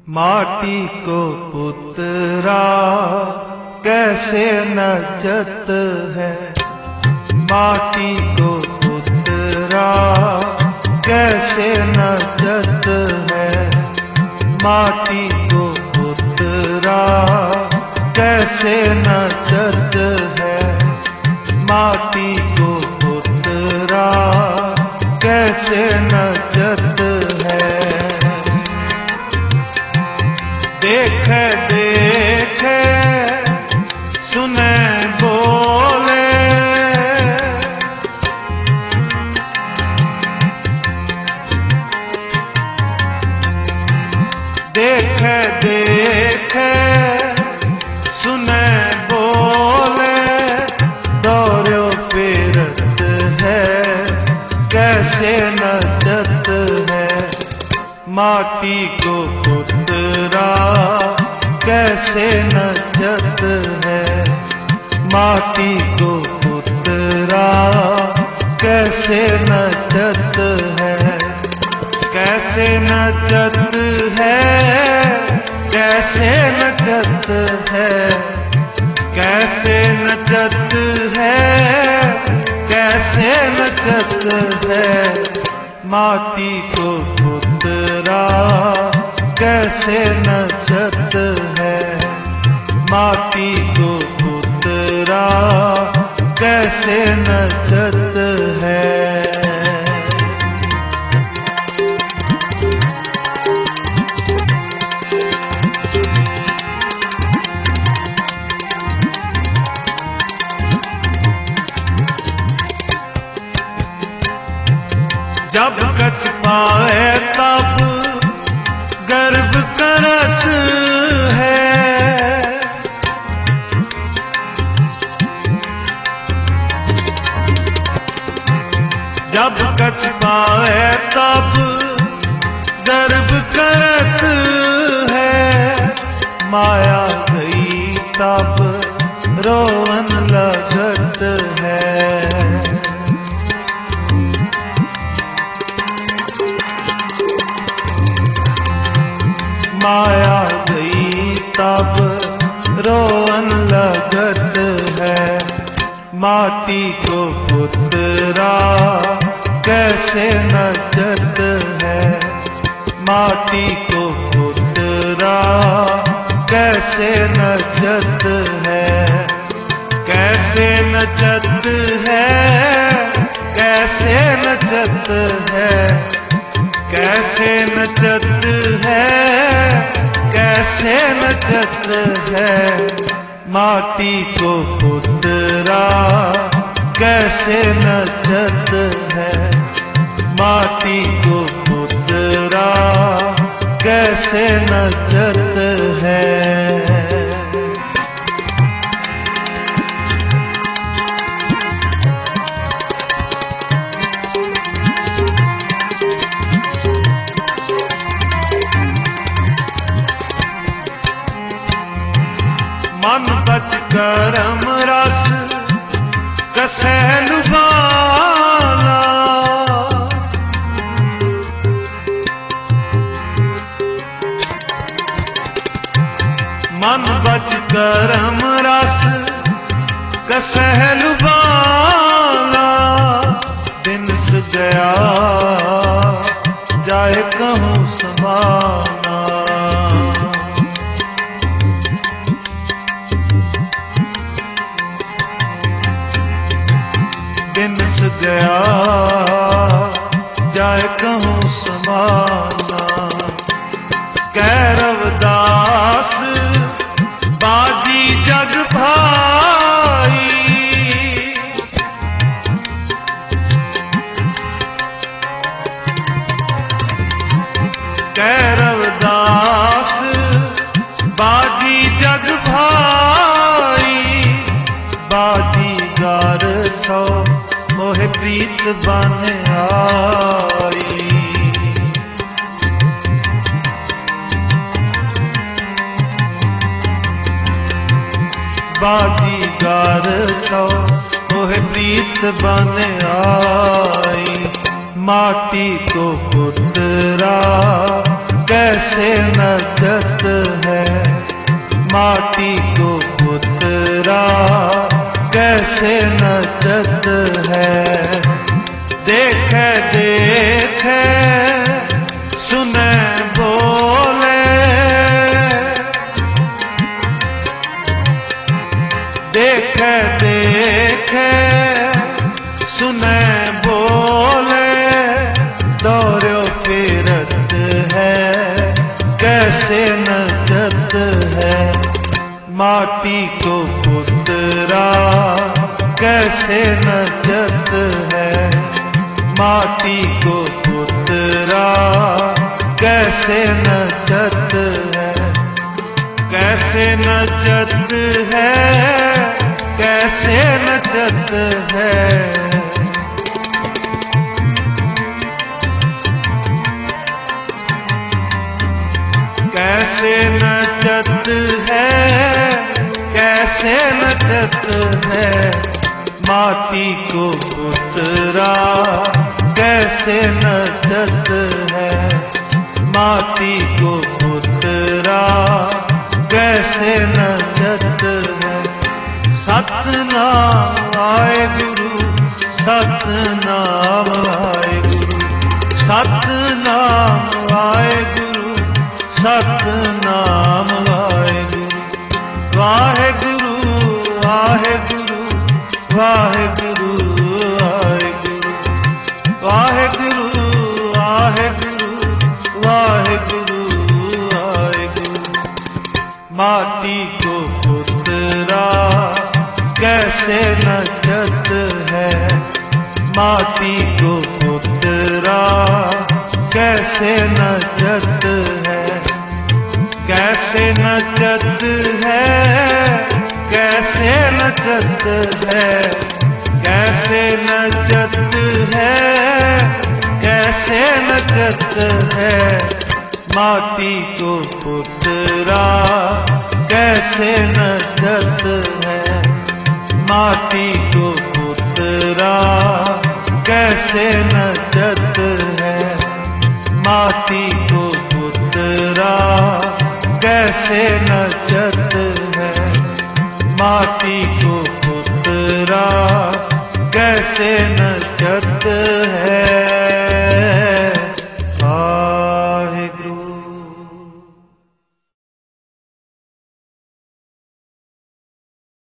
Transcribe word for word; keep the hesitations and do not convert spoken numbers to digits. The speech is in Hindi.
माटी को पुतरा कैसे नचत है, माटी को पुतरा कैसे नचत है, माटी को पुतरा कैसे नचत है, माटी को पुतरा कैसे नचत है। देखे देखे सुने बोले, देखे देखे सुने बोले, दौड़ो फिरत है कैसे नचत है, माटी को पुतरा कैसे नचत है, माटी को पुतरा कैसे नचत है, कैसे नचत है, कैसे नचत है, कैसे नचत है, कैसे नचत है, माटी को पुतरा कैसे नचत है, माटी को पुतरा कैसे नचत है। जब कछ पाए तब गर्व करत है, जब कछ पाए तब गर्व करत है, माया गई तब रोवन लगत है, माया गई तब रोवन लगत है, माटी को पुतरा कैसे नचत है, माटी को पुतरा कैसे नचत है, कैसे नचत है, कैसे नचत है, कैसे नचत है, कैसे नचत है, माटी को पुतरा कैसे नचत है, माटी को पुतरा कैसे नचत है। मन बच करम रस कसे लुभाला, मन बच करम रस कसे लुभाला, दिन सजया जाए कहूँ समाना, दिन सजया जाए कहूँ समाना, कैरव दास बाजी जग भाई, कैरव दास बाजी जग भाई, बाजीगर सौ मोहे प्रीत बन आई, बाजीगर सौ मोहे प्रीत बन आई, माटी को पुतरा कैसे नचत है। माटी को पुतरा कैसे नचत है। देखे देखे सुने बोले, देखे देखे सुने बोले, दौड़ो फिरत है कैसे नचत है। माटी को पुतरा कैसे नचत है। माटी को पुतरा कैसे नचत है। कैसे नचत है, कैसे नचत है। कैसे नचत है, कैसे नचत है। माटी को पुतरा कैसे नचत है। माटी को पुतरा कैसे नचत है। सतनाम आए गुरु, सतनाम आए गुरु, सतनाम आए गुरु, सतनाम आए गुरु। वाहेगुरु वाहेगुरु वाहेगुरु वाहेगुरु, वाहेगुरु वाहेगुरु वाहेगुरु वाहेगुरु। माटी को पुतरा कैसे नचत है। माटी को पुतरा कैसे नचत है। कैसे नचत है, कैसे नचत है। कैसे नचत है, कैसे नचत है। माटी को पुतरा कैसे नचत है। माटी को पुतरा कैसे नचत है। माटी को पुतरा कैसे नचत है। माटी को पुतरा कैसे नचत है।